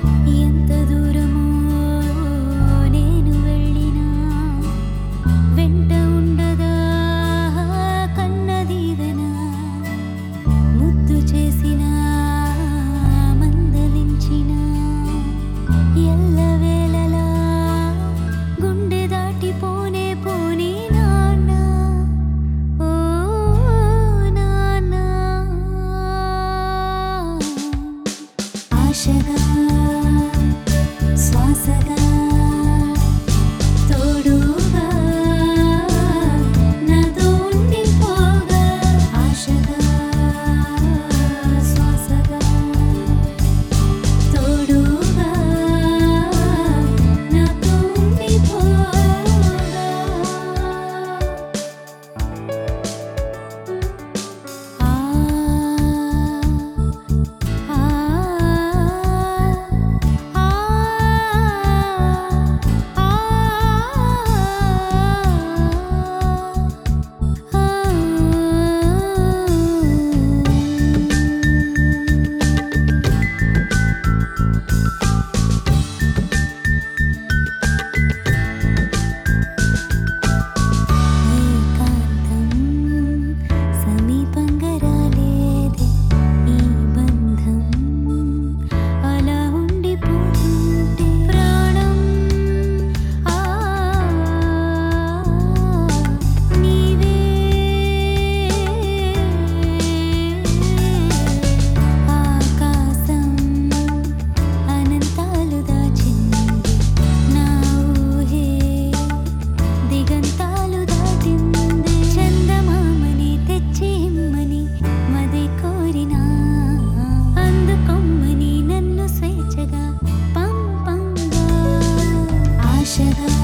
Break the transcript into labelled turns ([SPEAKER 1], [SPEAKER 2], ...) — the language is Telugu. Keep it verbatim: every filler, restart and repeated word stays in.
[SPEAKER 1] ఎంత దూరమో నేను వెళ్ళినా వెంట ఉండదా కన్నదీవెన ముద్దు చేసిన మందలించిన ఎల్లవేళలా గుండె దాటిపోనే పోనీ నాన్న ఓ నాన్న ఆశగా శ్వాసగా తోడుగా నాతో ఉండిపోగా ఆశగా శ్వాసగా తోడుగా నాతో ఉండిపోగా ఆ ఆ సమీపంగా రాలేదే ఈ బంధం అలా ఉండిపోతుంటే ప్రాణం ఆ నీవే ఆకాశం అనంతాలు దాచింది నా ఊహే దిగంతాలు దాటింది చందమామని తెచ్చి ఇమ్మని మది కోరినా అందుకొమ్మని నన్ను స్వేచ్ఛగా పంపంగా ఆశగా